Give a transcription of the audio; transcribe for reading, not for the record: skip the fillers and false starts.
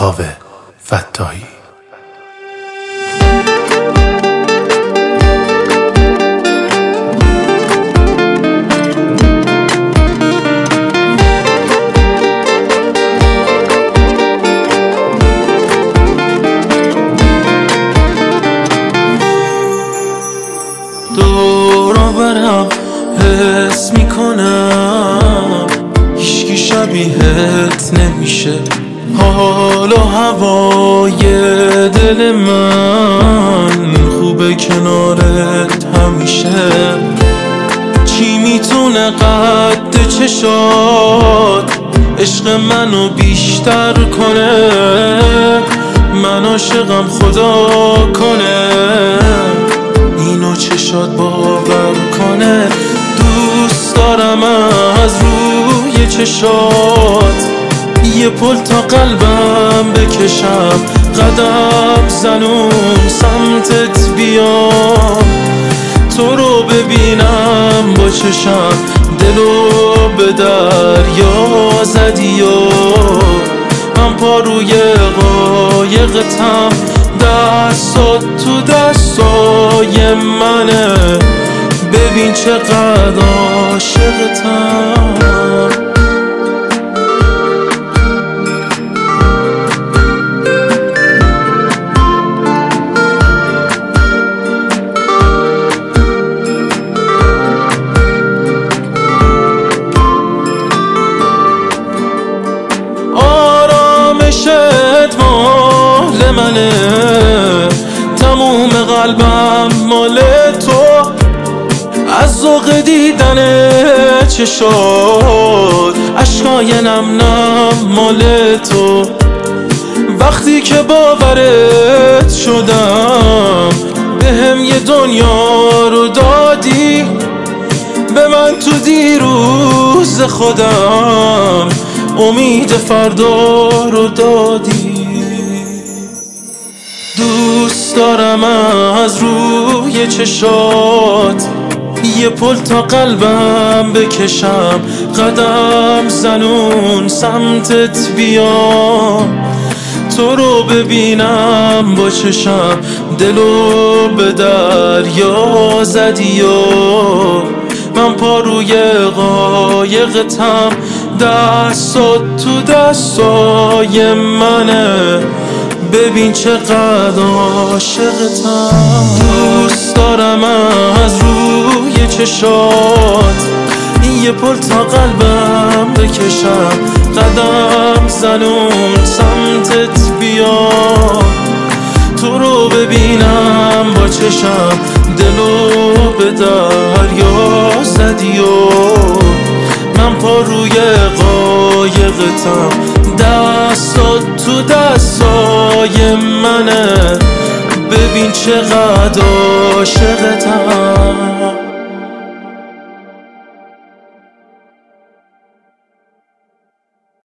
کاوه فتاحی. دورا برم حس میکنم هیچکی شبیهت نمیشه. حال و هوای دل من خوبه کنارت همیشه. چی میتونه قد چشات عشق منو بیشتر کنه؟ من عاشقم خدا کنه اینو چشات باور کنه. دوست دارم از روی چشات یه پل تا قلبم بکشم، قدم زنون سمتت بیام، تو رو ببینم با چشم، دلو به دریا زدی و من پا روی قایقتم، دستات تو دستای منه، ببین چقدر عاشقتم. آرامشت مال منه، تموم قلبم مال تو، از ذوق دیدن چشات اشکای نم نم مال تو. وقتی که باورت شدم بهم یه دنیا رو دادی، به من تو دیروز خودم امید فردا رو دادی. دوست دارم از روی چشات یه پل تا قلبم بکشم، قدم زنون سمتت بیام، تو رو ببینم با چشم، دلو به دریا زدی و من پا روی قایقتم، دستات تو دستای منه، ببین چقدر عاشقتم. دوست دارم از روی چشات یه پل تا قلبم بکشم، قدم زنون سمتت بیام، تو رو ببینم با چشم، دلو به دریا زدی و من پا روی قایقتم، دستات تو دستای منه، ببین چقدر عاشقتم.